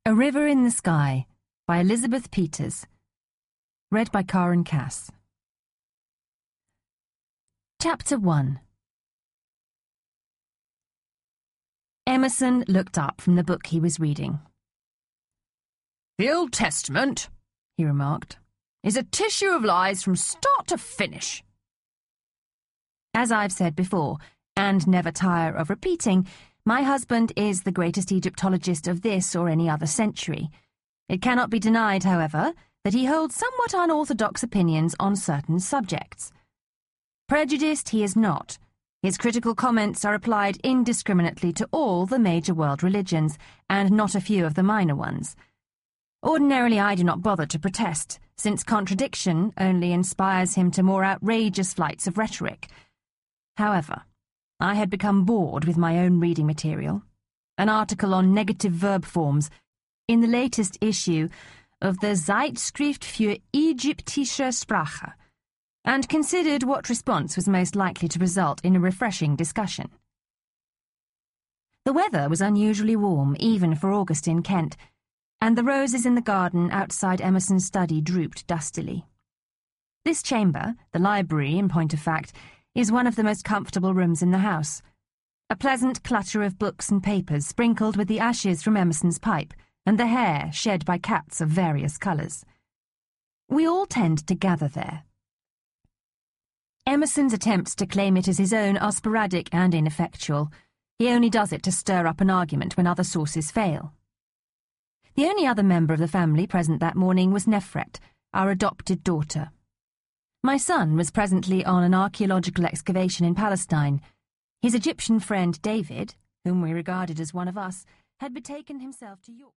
A River in the Sky by Elizabeth Peters. Read by Karen Cass. Chapter 1. Emerson looked up from the book he was reading. "The Old Testament," he remarked, "is a tissue of lies from start to finish." As I've said before, and never tire of repeating, my husband is the greatest Egyptologist of this or any other century. It cannot be denied, however, that he holds somewhat unorthodox opinions on certain subjects. Prejudiced he is not. His critical comments are applied indiscriminately to all the major world religions, and not a few of the minor ones. Ordinarily I do not bother to protest, since contradiction only inspires him to more outrageous flights of rhetoric. However, I had become bored with my own reading material, an article on negative verb forms, in the latest issue of the Zeitschrift für Ägyptische Sprache, and considered what response was most likely to result in a refreshing discussion. The weather was unusually warm, even for August in Kent, and the roses in the garden outside Emerson's study drooped dustily. This chamber, the library in point of fact, is one of the most comfortable rooms in the house. A pleasant clutter of books and papers sprinkled with the ashes from Emerson's pipe and the hair shed by cats of various colours. We all tend to gather there. Emerson's attempts to claim it as his own are sporadic and ineffectual. He only does it to stir up an argument when other sources fail. The only other member of the family present that morning was Nefret, our adopted daughter. My son was presently on an archaeological excavation in Palestine. His Egyptian friend David, whom we regarded as one of us, had betaken himself to York.